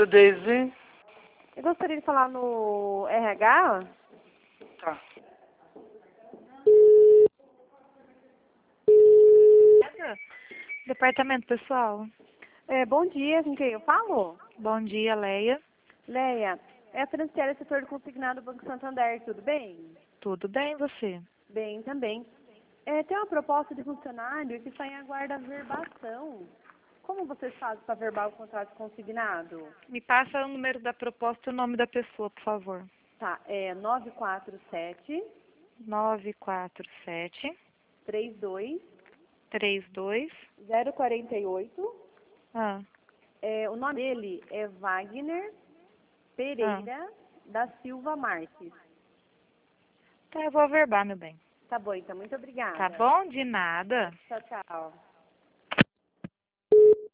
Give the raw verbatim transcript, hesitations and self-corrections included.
doutora Daisy? Eu gostaria de falar no R H. Tá. Departamento pessoal. É, bom dia, com quem eu falo? Bom dia, Leia. Leia, é a Franciele, setor de consignado do Banco Santander, tudo bem? Tudo bem, você? Bem, também. É, tem uma proposta de funcionário que está em aguardo de verbação. Como vocês fazem para verbar o contrato consignado? Me passa o número da proposta e o nome da pessoa, por favor. Tá, é nove quatro sete, nove quatro sete, três dois, três dois. zero quatro oito. Ah, É, o nome dele é Wagner Pereira da Silva Marques. tá, eu vou verbar, meu bem. Tá bom, então, muito obrigada. Tá bom? De nada. Tchau, tchau.